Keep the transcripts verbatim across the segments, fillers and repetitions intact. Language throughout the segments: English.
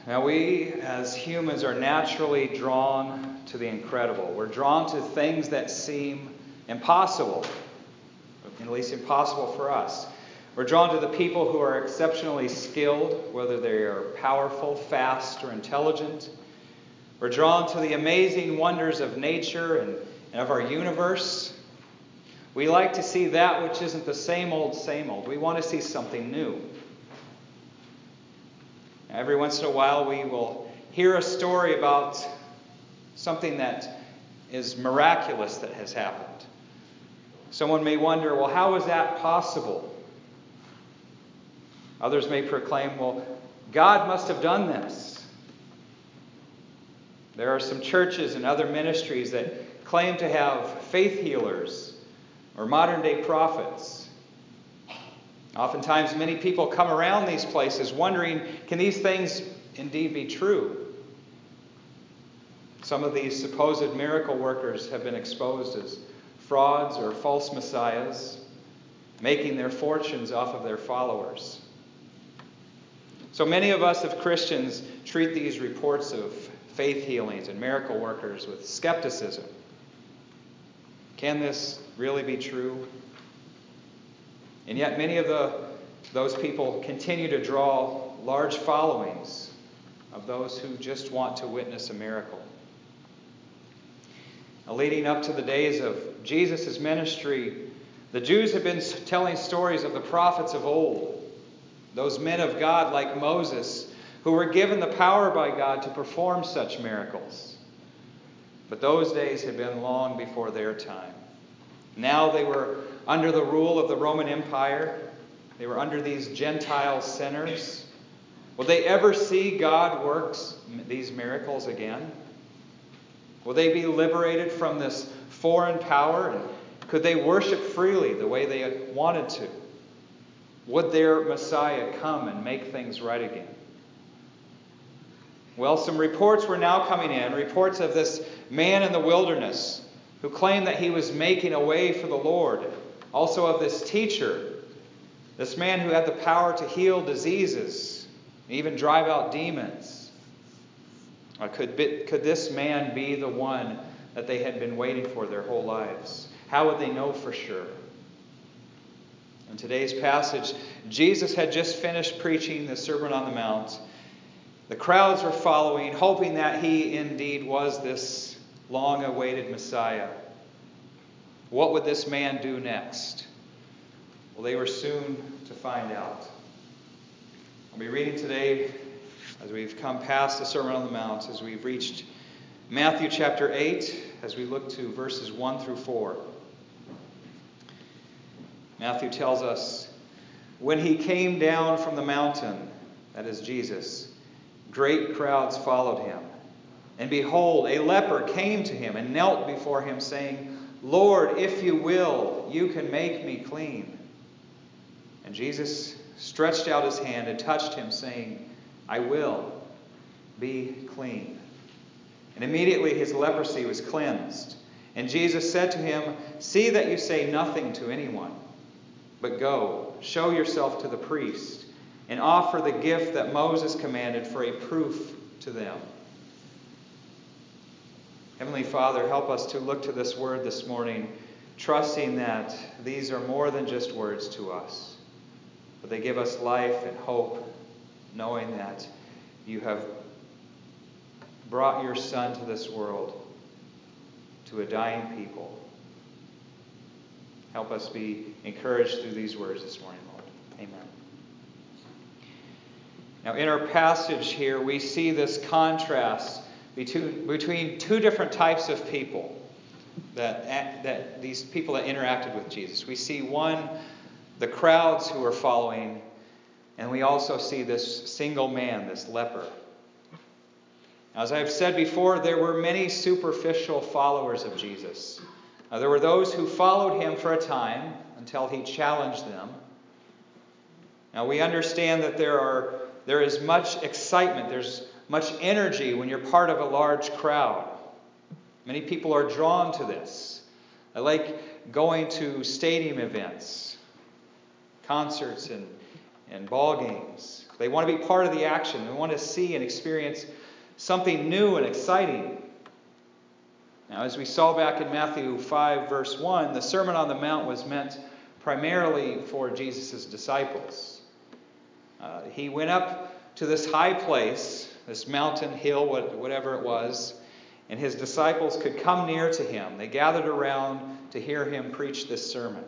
Now, we as humans are naturally drawn to the incredible. We're drawn to things that seem impossible, at least impossible for us. We're drawn to the people who are exceptionally skilled, whether they are powerful, fast, or intelligent. We're drawn to the amazing wonders of nature and, and of our universe. We like to see that which isn't the same old, same old. We want to see something new. Every once in a while we will hear a story about something that is miraculous that has happened. Someone may wonder, well, how is that possible? Others may proclaim, well, God must have done this. There are some churches and other ministries that claim to have faith healers or modern-day prophets. Oftentimes, many people come around these places wondering, can these things indeed be true? Some of these supposed miracle workers have been exposed as frauds or false messiahs, making their fortunes off of their followers. So many of us, as Christians, treat these reports of faith healings and miracle workers with skepticism. Can this really be true? And yet many of the, those people continue to draw large followings of those who just want to witness a miracle. Now, leading up to the days of Jesus' ministry, the Jews had been telling stories of the prophets of old, those men of God like Moses, who were given the power by God to perform such miracles. But those days had been long before their time. Now they were under the rule of the Roman Empire. They were under these Gentile sinners. Will they ever see God works these miracles again? Will they be liberated from this foreign power? And could they worship freely the way they wanted to? Would their Messiah come and make things right again? Well, some reports were now coming in, reports of this man in the wilderness who claimed that he was making a way for the Lord. Also of this teacher, this man who had the power to heal diseases, even drive out demons. Uh, could, be, could this man be the one that they had been waiting for their whole lives? How would they know for sure? In today's passage, Jesus had just finished preaching the Sermon on the Mount. The crowds were following, hoping that he indeed was this long-awaited Messiah. What would this man do next? Well, they were soon to find out. I'll be reading today, as we've come past the Sermon on the Mount, as we've reached Matthew chapter eight, as we look to verses one through four. Matthew tells us, when he came down from the mountain, that is Jesus, great crowds followed him. And behold, a leper came to him and knelt before him, saying, Lord, if you will, you can make me clean. And Jesus stretched out his hand and touched him, saying, I will, be clean. And immediately his leprosy was cleansed. And Jesus said to him, see that you say nothing to anyone, but go, show yourself to the priest, and offer the gift that Moses commanded for a proof to them. Heavenly Father, help us to look to this word this morning, trusting that these are more than just words to us, but they give us life and hope, knowing that you have brought your Son to this world, to a dying people. Help us be encouraged through these words this morning, Lord. Amen. Now, in our passage here, we see this contrast between, between two different types of people, that, that these people that interacted with Jesus. We see one, the crowds who are following, and we also see this single man, this leper. Now, as I've said before, there were many superficial followers of Jesus. Now, there were those who followed him for a time until he challenged them. Now, we understand that there are there is much excitement, there's much energy when you're part of a large crowd. Many people are drawn to this. I like going to stadium events, concerts, and, and ball games. They want to be part of the action. They want to see and experience something new and exciting. Now, as we saw back in Matthew five, verse one, the Sermon on the Mount was meant primarily for Jesus' disciples. Uh, he went up to this high place, this mountain, hill, whatever it was, and his disciples could come near to him. They gathered around to hear him preach this sermon.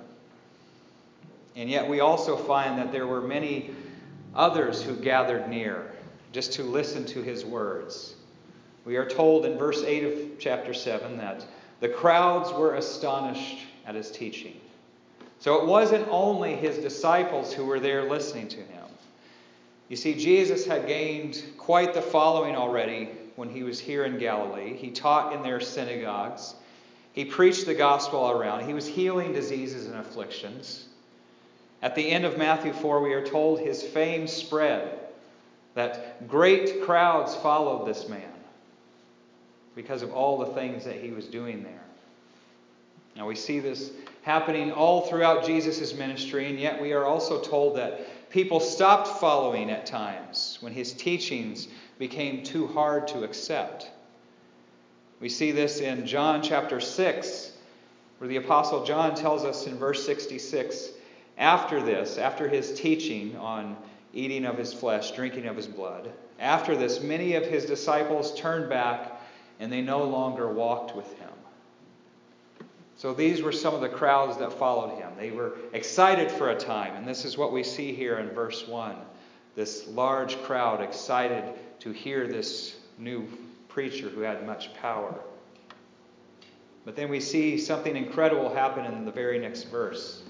And yet we also find that there were many others who gathered near just to listen to his words. We are told in verse eight of chapter seven that the crowds were astonished at his teaching. So it wasn't only his disciples who were there listening to him. You see, Jesus had gained quite the following already when he was here in Galilee. He taught in their synagogues. He preached the gospel all around. He was healing diseases and afflictions. At the end of Matthew four, we are told his fame spread, that great crowds followed this man because of all the things that he was doing there. Now we see this happening all throughout Jesus' ministry, and yet we are also told that people stopped following at times when his teachings became too hard to accept. We see this in John chapter six, where the Apostle John tells us in verse sixty-six, after this, after his teaching on eating of his flesh, drinking of his blood, after this, many of his disciples turned back and they no longer walked with him. So these were some of the crowds that followed him. They were excited for a time, and this is what we see here in verse one. This large crowd excited to hear this new preacher who had much power. But then we see something incredible happen in the very next verse.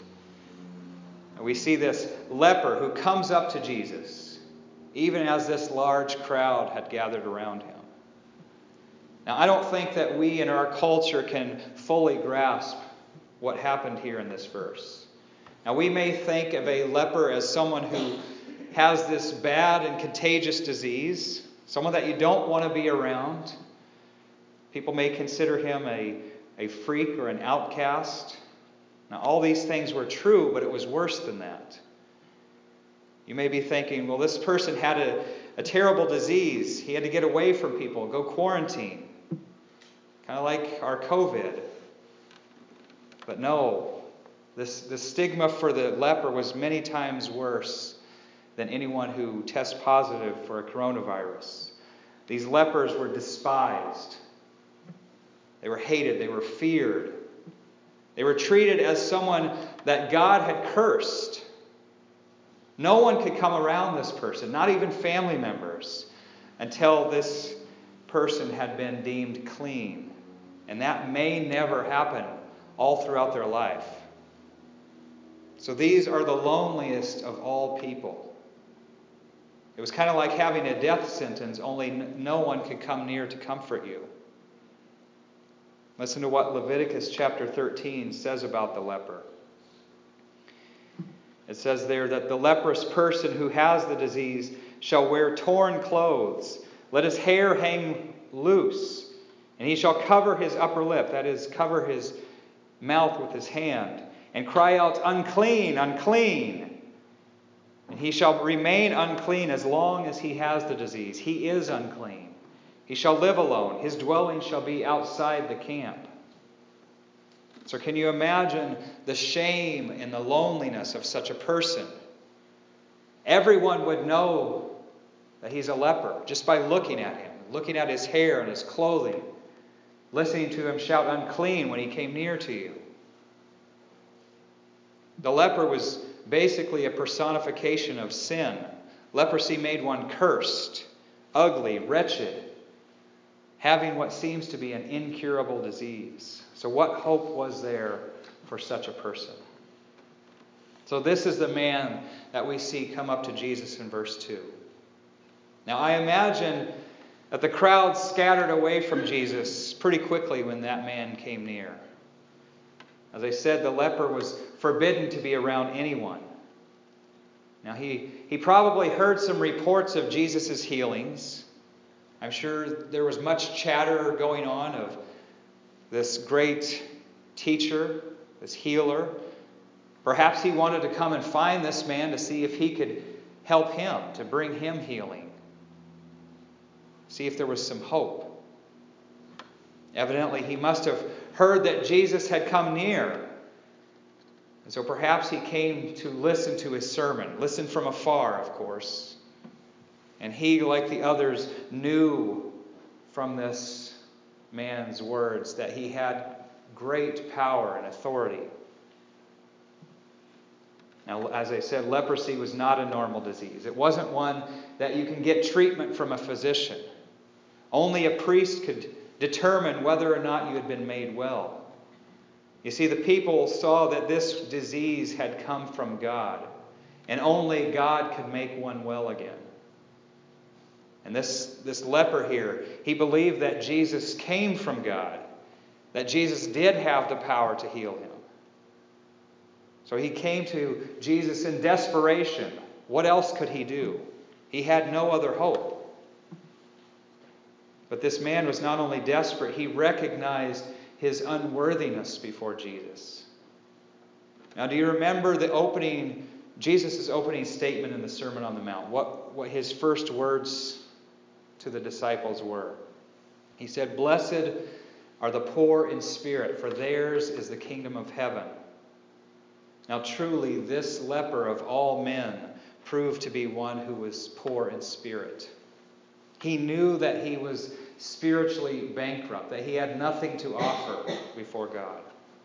We see this leper who comes up to Jesus, even as this large crowd had gathered around him. Now, I don't think that we in our culture can fully grasp what happened here in this verse. Now, we may think of a leper as someone who has this bad and contagious disease, someone that you don't want to be around. People may consider him a, a freak or an outcast. Now, all these things were true, but it was worse than that. You may be thinking, well, this person had a, a terrible disease. He had to get away from people, go quarantine. Kind of like our COVID. But no, this, the stigma for the leper was many times worse than anyone who tests positive for a coronavirus. These lepers were despised. They were hated. They were feared. They were treated as someone that God had cursed. No one could come around this person, not even family members, until this person had been deemed clean. And that may never happen all throughout their life. So these are the loneliest of all people. It was kind of like having a death sentence, only no one could come near to comfort you. Listen to what Leviticus chapter thirteen says about the leper. It says there that the leprous person who has the disease shall wear torn clothes. Let his hair hang loose, and he shall cover his upper lip, that is, cover his mouth with his hand, and cry out, unclean, unclean. And he shall remain unclean as long as he has the disease. He is unclean. He shall live alone. His dwelling shall be outside the camp. So can you imagine the shame and the loneliness of such a person? Everyone would know that he's a leper just by looking at him, looking at his hair and his clothing, listening to him shout unclean when he came near to you. The leper was basically a personification of sin. Leprosy made one cursed, ugly, wretched, having what seems to be an incurable disease. So what hope was there for such a person? So this is the man that we see come up to Jesus in verse two. Now I imagine that the crowd scattered away from Jesus pretty quickly when that man came near. As I said, the leper was forbidden to be around anyone. Now he, he probably heard some reports of Jesus' healings. I'm sure there was much chatter going on of this great teacher, this healer. Perhaps he wanted to come and find this man to see if he could help him, to bring him healing. See if there was some hope. Evidently, he must have heard that Jesus had come near. And so perhaps he came to listen to his sermon. Listen from afar, of course. And he, like the others, knew from this man's words that he had great power and authority. Now, as I said, leprosy was not a normal disease. It wasn't one that you can get treatment from a physician. Only a priest could determine whether or not you had been made well. You see, the people saw that this disease had come from God, and only God could make one well again. And this, this leper here, he believed that Jesus came from God, that Jesus did have the power to heal him. So he came to Jesus in desperation. What else could he do? He had no other hope. But this man was not only desperate, he recognized his unworthiness before Jesus. Now, do you remember the opening, Jesus' opening statement in the Sermon on the Mount? What, what his first words to the disciples were? He said, "Blessed are the poor in spirit, for theirs is the kingdom of heaven." Now, truly, this leper of all men proved to be one who was poor in spirit. He knew that he was spiritually bankrupt, that he had nothing to offer before God.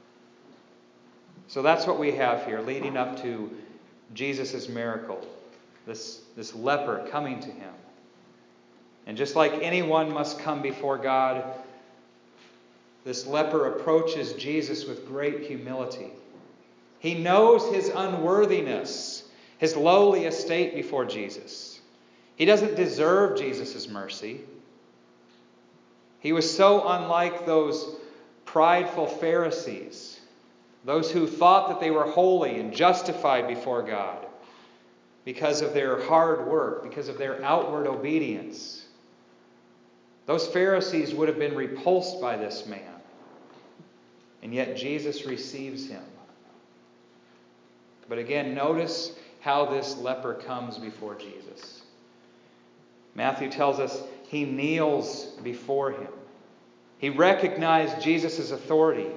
So that's what we have here, leading up to Jesus' miracle, this, this leper coming to him. And just like anyone must come before God, this leper approaches Jesus with great humility. He knows his unworthiness, his lowly estate before Jesus. He doesn't deserve Jesus' mercy. He was so unlike those prideful Pharisees, those who thought that they were holy and justified before God because of their hard work, because of their outward obedience. Those Pharisees would have been repulsed by this man. And yet Jesus receives him. But again, notice how this leper comes before Jesus. Matthew tells us he kneels before him. He recognized Jesus' authority.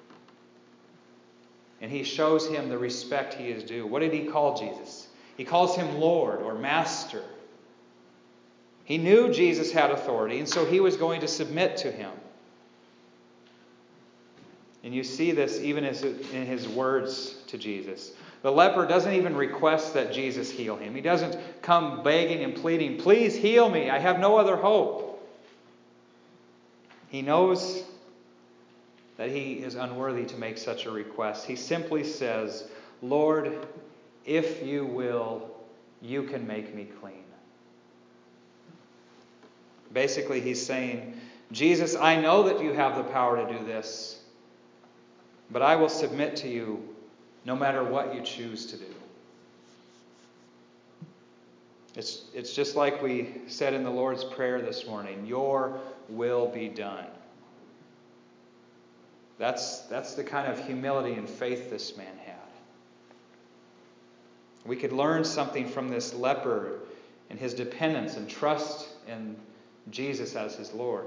And he shows him the respect he is due. What did he call Jesus? He calls him Lord or Master. He knew Jesus had authority, and so he was going to submit to him. And you see this even in his words to Jesus. The leper doesn't even request that Jesus heal him. He doesn't come begging and pleading, "Please heal me. I have no other hope." He knows that he is unworthy to make such a request. He simply says, "Lord, if you will, you can make me clean." Basically, he's saying, "Jesus, I know that you have the power to do this, but I will submit to you no matter what you choose to do." It's, it's just like we said in the Lord's Prayer this morning, "Your will be done." That's, that's the kind of humility and faith this man had. We could learn something from this leper and his dependence and trust in Jesus as his Lord.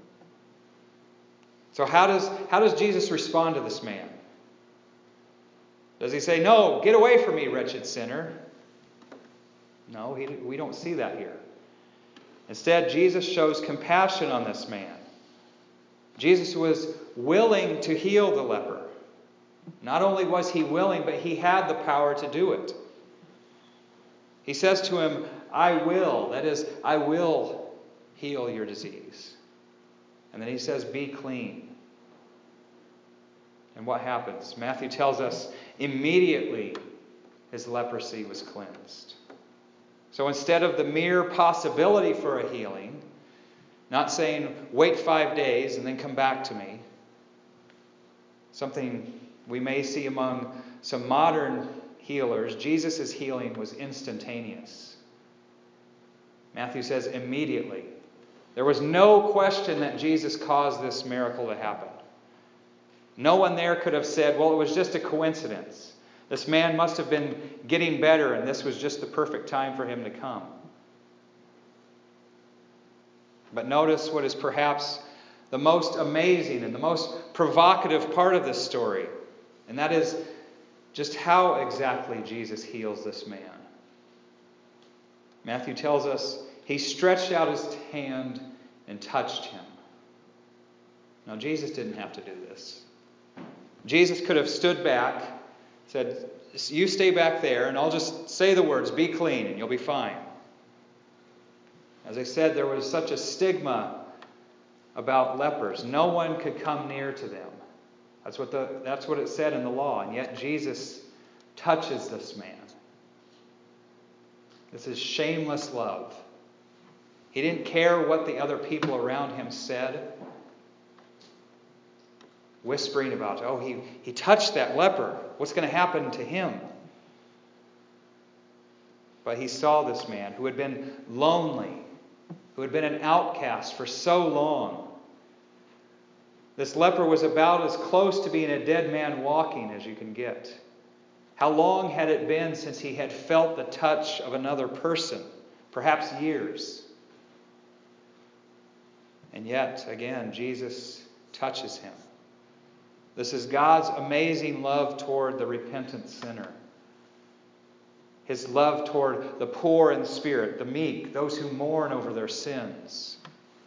So how does, how does Jesus respond to this man? Does he say, "No, get away from me, wretched sinner"? No, he, we don't see that here. Instead, Jesus shows compassion on this man. Jesus was willing to heal the leper. Not only was he willing, but he had the power to do it. He says to him, "I will," that is, "I will heal your disease." And then he says, "Be clean." And what happens? Matthew tells us immediately his leprosy was cleansed. So instead of the mere possibility for a healing, not saying, "Wait five days and then come back to me," something we may see among some modern healers, Jesus' healing was instantaneous. Matthew says immediately. There was no question that Jesus caused this miracle to happen. No one there could have said, "Well, it was just a coincidence." This man must have been getting better, and this was just the perfect time for him to come. But notice what is perhaps the most amazing and the most provocative part of this story, and that is just how exactly Jesus heals this man. Matthew tells us he stretched out his hand and touched him. Now, Jesus didn't have to do this. Jesus could have stood back, said, "You stay back there, and I'll just say the words, 'Be clean,' and you'll be fine." As I said, there was such a stigma about lepers. No one could come near to them. That's what the that's what it said in the law, and yet Jesus touches this man. This is shameless love. He didn't care what the other people around him said, whispering about, oh, he, he touched that leper. What's going to happen to him? But he saw this man who had been lonely, who had been an outcast for so long. This leper was about as close to being a dead man walking as you can get. How long had it been since he had felt the touch of another person? Perhaps years. And yet, again, Jesus touches him. This is God's amazing love toward the repentant sinner. His love toward the poor in spirit, the meek, those who mourn over their sins.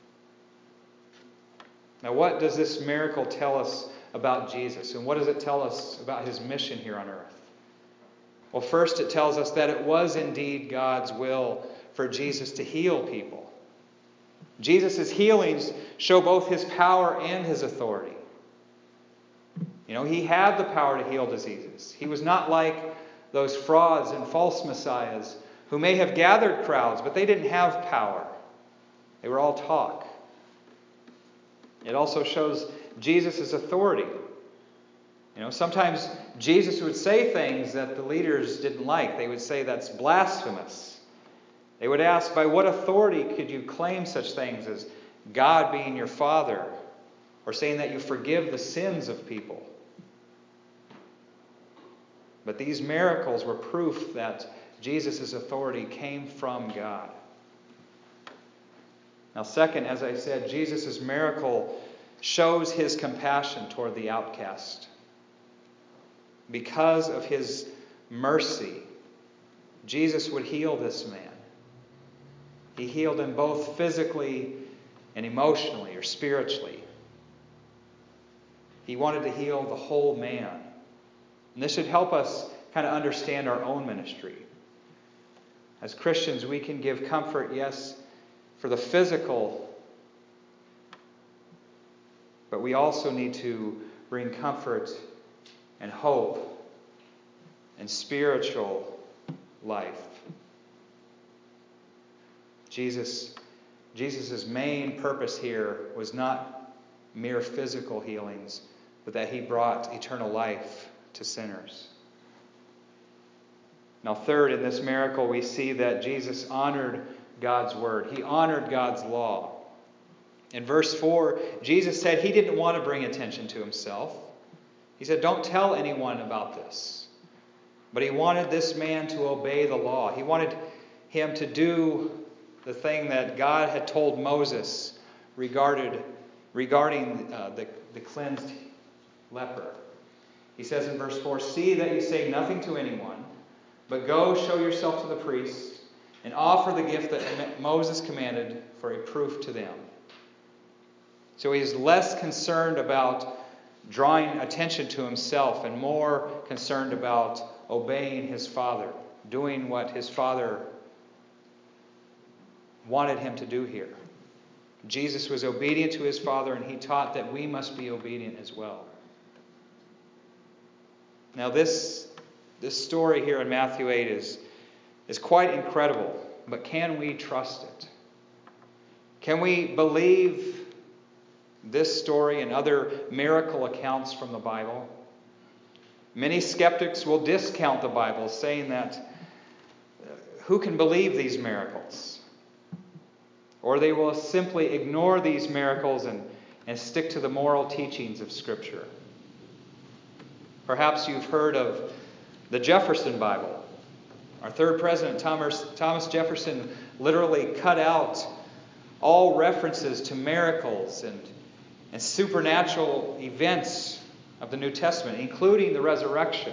Now, what does this miracle tell us about Jesus? And what does it tell us about his mission here on earth? Well, first it tells us that it was indeed God's will for Jesus to heal people. Jesus' healings show both his power and his authority. You know, he had the power to heal diseases. He was not like those frauds and false messiahs who may have gathered crowds, but they didn't have power. They were all talk. It also shows Jesus' authority. You know, sometimes Jesus would say things that the leaders didn't like. They would say that's blasphemous. They would ask, by what authority could you claim such things as God being your Father, or saying that you forgive the sins of people? But these miracles were proof that Jesus' authority came from God. Now, second, as I said, Jesus' miracle shows his compassion toward the outcast. Because of his mercy, Jesus would heal this man. He healed him both physically and emotionally or spiritually. He wanted to heal the whole man. And this should help us kind of understand our own ministry. As Christians, we can give comfort, yes, for the physical, but we also need to bring comfort and hope and spiritual life. Jesus, Jesus' main purpose here was not mere physical healings, but that he brought eternal life to sinners. Now, third, in this miracle, we see that Jesus honored God's word. He honored God's law. In verse four, Jesus said he didn't want to bring attention to himself. He said, don't tell anyone about this. But he wanted this man to obey the law. He wanted him to do the thing that God had told Moses regarded, regarding uh, the, the cleansed leper. He says in verse four, see that you say nothing to anyone, but go show yourself to the priest and offer the gift that Moses commanded for a proof to them. So he is less concerned about drawing attention to himself and more concerned about obeying his Father, doing what his Father wanted him to do here. Jesus was obedient to his Father, and he taught that we must be obedient as well. Now this, this story here in Matthew eight is, is quite incredible, but can we trust it? Can we believe this story and other miracle accounts from the Bible? Many skeptics will discount the Bible, saying that uh, who can believe these miracles? Or they will simply ignore these miracles and, and stick to the moral teachings of Scripture. Perhaps you've heard of The Jefferson Bible. Our third president, Thomas, Thomas Jefferson, literally cut out all references to miracles and, and supernatural events of the New Testament, including the resurrection.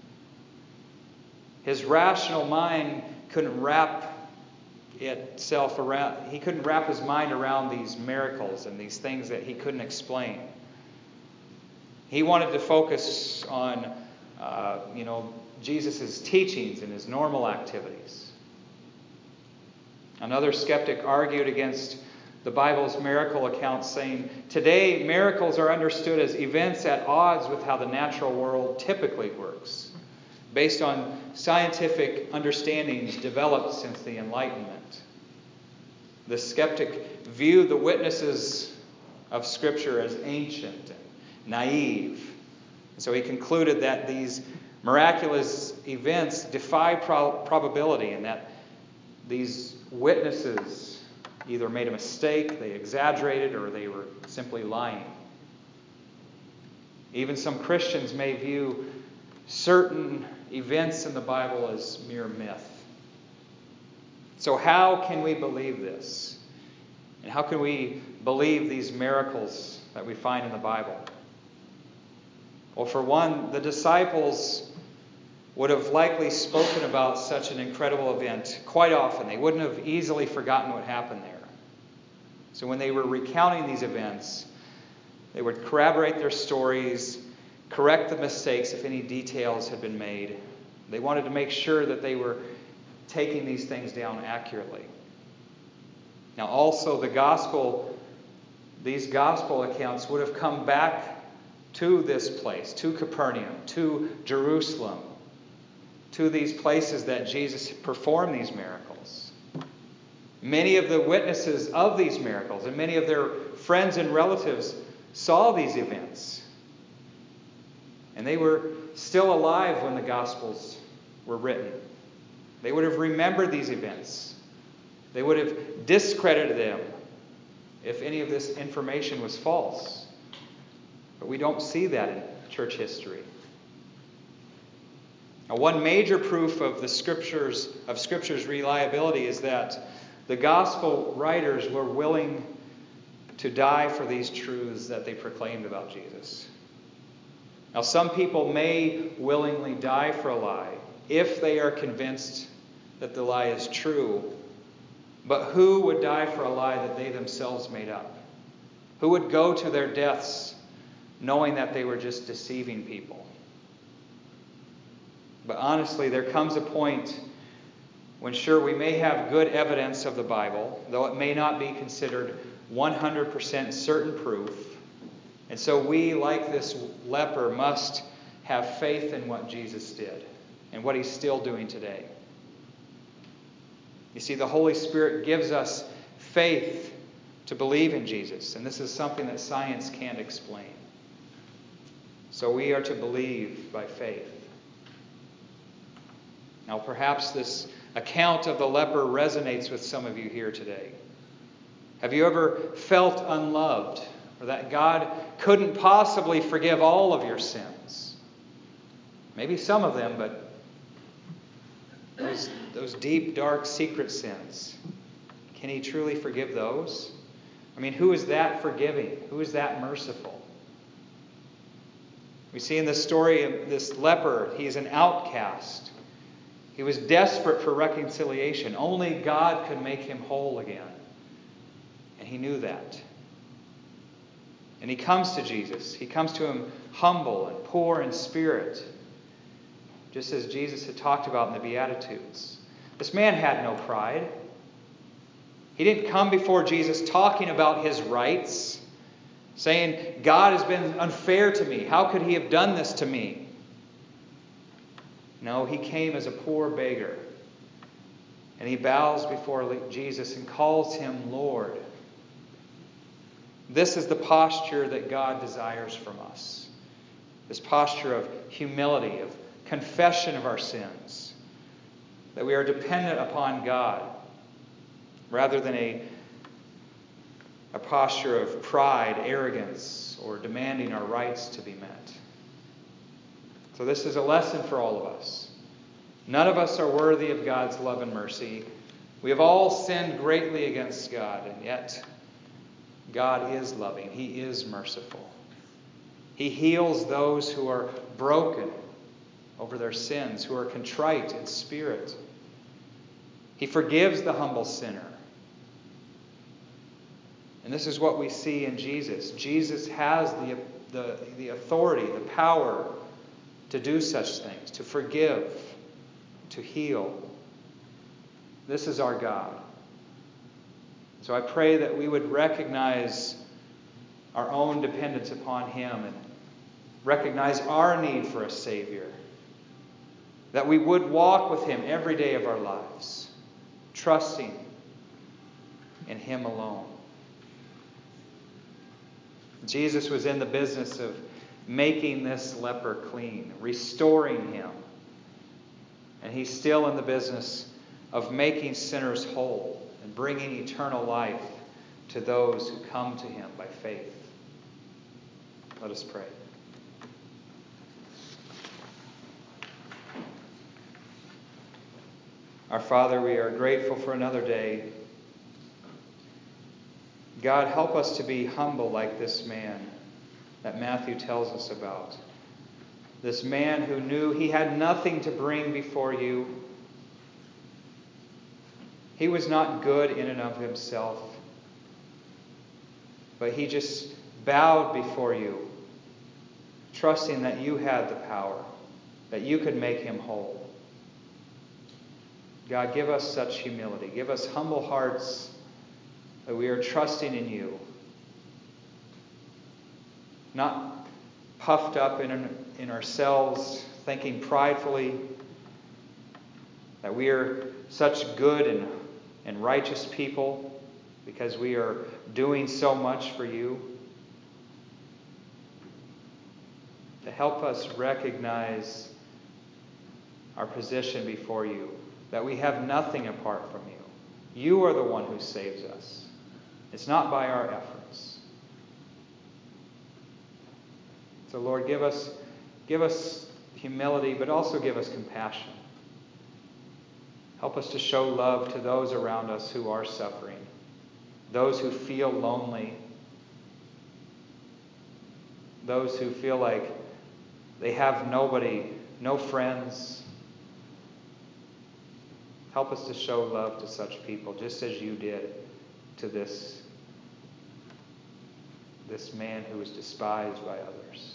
His rational mind couldn't wrap itself around, he couldn't wrap his mind around these miracles and these things that he couldn't explain. He wanted to focus on, uh, you know, Jesus' teachings and his normal activities. Another skeptic argued against the Bible's miracle accounts, saying, today miracles are understood as events at odds with how the natural world typically works, based on scientific understandings developed since the Enlightenment. The skeptic viewed the witnesses of Scripture as ancient and naive. And so he concluded that these miraculous events defy pro- probability and that these witnesses either made a mistake, they exaggerated, or they were simply lying. Even some Christians may view certain events in the Bible as mere myth. So how can we believe this? And how can we believe these miracles that we find in the Bible? Well, for one, the disciples would have likely spoken about such an incredible event quite often. They wouldn't have easily forgotten what happened there. So when they were recounting these events, they would corroborate their stories, correct the mistakes if any details had been made. They wanted to make sure that they were taking these things down accurately. Now also the gospel, these gospel accounts would have come back to this place, to Capernaum, to Jerusalem, to these places that Jesus performed these miracles. Many of the witnesses of these miracles and many of their friends and relatives saw these events. And they were still alive when the Gospels were written. They would have remembered these events. They would have discredited them if any of this information was false. But we don't see that in church history. Now, one major proof of the scriptures of Scripture's reliability is that the gospel writers were willing to die for these truths that they proclaimed about Jesus. Now, some people may willingly die for a lie if they are convinced that the lie is true. But who would die for a lie that they themselves made up? Who would go to their deaths knowing that they were just deceiving people? But honestly, there comes a point when, sure, we may have good evidence of the Bible, though it may not be considered one hundred percent certain proof. And so we, like this leper, must have faith in what Jesus did and what he's still doing today. You see, the Holy Spirit gives us faith to believe in Jesus, and this is something that science can't explain. So we are to believe by faith. Now, perhaps this account of the leper resonates with some of you here today. Have you ever felt unloved, or that God couldn't possibly forgive all of your sins? Maybe some of them, but those, those deep, dark, secret sins, can He truly forgive those? I mean, who is that forgiving? Who is that merciful? We see in this story of this leper, he is an outcast. He was desperate for reconciliation. Only God could make him whole again. And he knew that. And he comes to Jesus. He comes to him humble and poor in spirit, just as Jesus had talked about in the Beatitudes. This man had no pride. He didn't come before Jesus talking about his rights, saying, God has been unfair to me. How could He have done this to me? No, he came as a poor beggar. And he bows before Jesus and calls him Lord. This is the posture that God desires from us. This posture of humility, of confession of our sins. That we are dependent upon God rather than a, a posture of pride, arrogance, or demanding our rights to be met. So this is a lesson for all of us. None of us are worthy of God's love and mercy. We have all sinned greatly against God, and yet God is loving. He is merciful. He heals those who are broken over their sins, who are contrite in spirit. He forgives the humble sinner. And this is what we see in Jesus. Jesus has the, the, the authority, the power to do such things, to forgive, to heal. This is our God. So I pray that we would recognize our own dependence upon Him and recognize our need for a Savior. That we would walk with Him every day of our lives, trusting in Him alone. Jesus was in the business of making this leper clean, restoring him. And He's still in the business of making sinners whole and bringing eternal life to those who come to Him by faith. Let us pray. Our Father, we are grateful for another day. God, help us to be humble like this man that Matthew tells us about. This man who knew he had nothing to bring before you. He was not good in and of himself, but he just bowed before you, trusting that you had the power, that you could make him whole. God, give us such humility. Give us humble hearts that we are trusting in you. Not puffed up in, in ourselves, thinking pridefully that we are such good and, and righteous people because we are doing so much for you. To help us recognize our position before you, that we have nothing apart from you. You are the one who saves us. It's not by our efforts. So Lord, give us, give us humility, but also give us compassion. Help us to show love to those around us who are suffering, those who feel lonely, those who feel like they have nobody, no friends. Help us to show love to such people, just as you did to this, this man who was despised by others.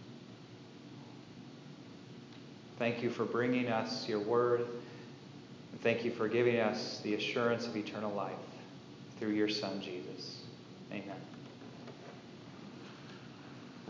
Thank you for bringing us your word, and thank you for giving us the assurance of eternal life through your Son, Jesus.